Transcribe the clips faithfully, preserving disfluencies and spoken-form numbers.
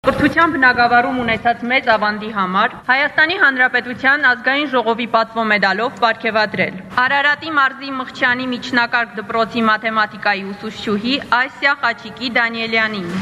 Կրթության բնագավառում ունեցած մեծ ավանդի համար Հայաստանի Հանրապետության ազգային ժողովի պատվո մեդալով պարգևատրել Արարատի մարզի Մղչյանի միջնակարգ դպրոցի մաթեմատիկայի ուսուցչուհի Ասիա Խաչիկի Դանիելյանին։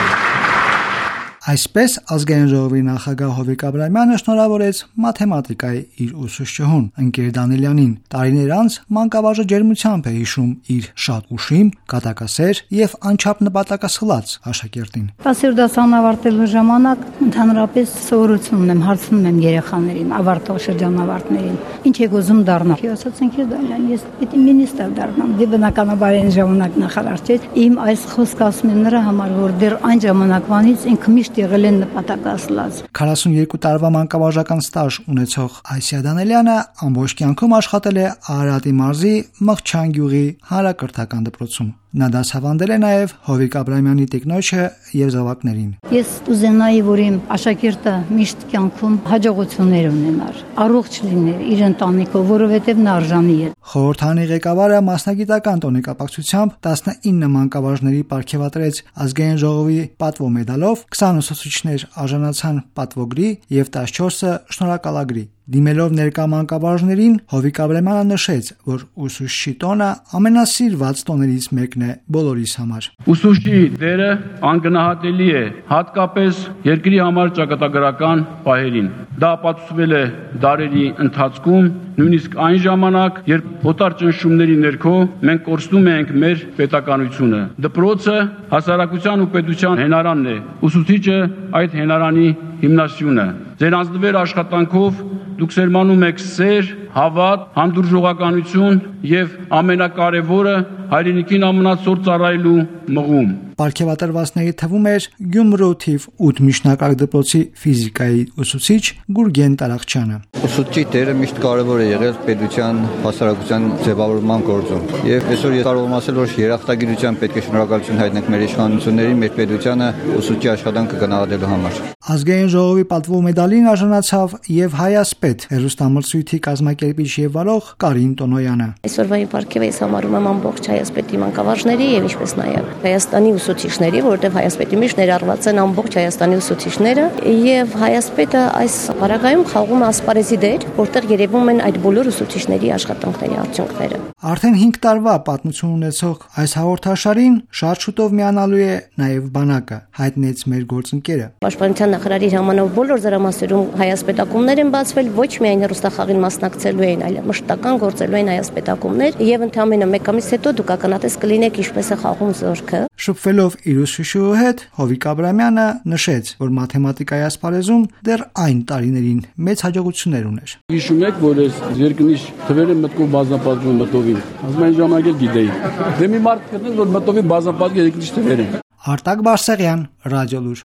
Այսպես ազգային ժողովի նախագահ Հովիկ Աբրահամյանը շնորհավորեց մաթեմատիկայի իր ուսուցչուհուն ընկեր Դանիելյանին։ Տարիներ անց մանկավարժը ջերմությամբ է հիշում իր շատ ուշիմ, կատակասեր եւ անչափ նպատակասլաց աշակերտին։ Տասերորդ դասարան ավարտելու ժամանակ ընդհանրապես սովորություն ունեմ, հարցնում եմ երեխաներին, ավարտող շրջանավարտներին, ինչ եք ուզում դառնալ։ Ասացին ինքս Դանիելյան, ես պետք է մինիստր դառնամ։ Դե բնականաբար այն ժամանակ նախարար չէ։ Իմ այս խոսքը ասում եմ նրա համար, որ դեռ այն ժամանակվանից ինքը միշտ եղել են նպատակասլաց։ քառասունյոթ տարվա մանկավարժական ստաժ ունեցող Ասիա Դանիելյանը ամբողջ կյանքում աշխատել է Արարատի մարզի Մղչյան գյուղի հանրակրթական դպրոցում։ Նա դասավանդել է նաև Հովիկ Աբրահամյանի տիկնոջը եւ զավակներին։ Ես ուզենայի, որ իմ աշակերտը միշտ կյանքում հաջողություններ ունենար, առողջ լիներ իր ընտանիքով, որովհետեւ նա արժանի է։ Խորհրդանի ղեկավարը մասնագիտական տոնեկապակցությամբ տասնինը մանկավարժների պարգևատրեց ազգային ժողովի պատվո մեդալով, քսան ուսուցիչներ արժանացան պատվոգրի եւ տասնչորսը շնորհակալագրի։ Դիմելով ներկա մանկավարժներին Հովիկ Աբրահամյանը նշեց, որ ուսուցչի տոնը ամենասիրված տոներից մեկն է բոլորիս համար։ Ուսուցչի դերը անգնահատելի է, հատկապես երկրի համար ճակատագրական պահերին։ Դա ապացուցվել է դարերի ընթացքում, նույնիսկ այն ժամանակ, երբ հոտար ճնշումների ներքո մենք կորցնում ենք մեր պետականությունը։ Դպրոցը հասարակության ու պետության հենարանն է, ուսուցիչը այդ հենարանի հիմնասյունը։ Ձեր անձնվեր աշխատանքով դուք սերմանում եք սեր, հավատ, հանդուրժողականություն եւ ամենակարևորը հայրենիքին ամենացոր ծառայելու մղում։ Պարգևատրվածների թվում էր Գյումրու թիվ ութ միջնակարգ դպրոցի ֆիզիկայի ուսուցիչ Գուրգեն Տարախչյանը։ Ուսուցչի դերը միշտ կարևոր է եղել պետության հասարակության ձևավորման գործում։ Եվ այսօր ես կարող եմ ասել, որ երախտագիտությամբ պետք է շնորհակալություն հայտնենք մեր իշխանություններին, մեր պետությանը ուսուցչի աշխատանքը գնահատելու համար։ Ազգային ժողովի պատվո մեդալին արժանացավ եւ Հայասպետ հերոստամրցույթի կազմակերպիչ եւ վարող Կարին Տոնոյանը։ Այսօրվա պարգևը ես համարում եմ ամբողջ Հայասպետի մանկավարժների եւ ինչպես նաեւ Հայաստանի ուսուցիչների, որովհետեւ Հայասպետի մեջ ներառված են ամբողջ Հայաստանի ուսուցիչները եւ Հայասպետը այս պարագայում խաղում է ասպարեզի դեր, որտեղ երևում են այդ բոլոր ուսուցիչների աշխատանքների արդյունքները։ Արդեն հինգ տարվա պատմություն ունեցող այս հաղորդաշարին շատ շուտով միանալու է նաեւ բանակը, հայտնեց մեր գործընկերը։ Պաշտպանության նախարարի հրամանով բոլոր զորամասերում հայասպետակումներ են բացվել, ոչ միայն հեռուստախաղին մասնակցելու են, այլ մշտական գործելու են հայասպետակումներ եւ ընդամենը մեկ ամիս հետո դուք ականատես կլինեք ինչպես է խաղում զորքը։ Շփվելով իր ուսուցչուհու հետ Հովիկ Աբրահամյանը նշեց, որ մաթեմատիկայի ասպարեզում դեռ այն տարիներին մեծ հաջողություններ ուներ։ Հիշում եք, որ ես երկնիշ թվերը մտքով բազմապատկում մտովին։ Ասում այն ժամանակ էլ գիտեի։ Դե մի մարդ գտնել, որ մտովի բազմապատկի երկնիշ թվեր են։ Արտակ Բարսեղյան, Ռադիոլուր։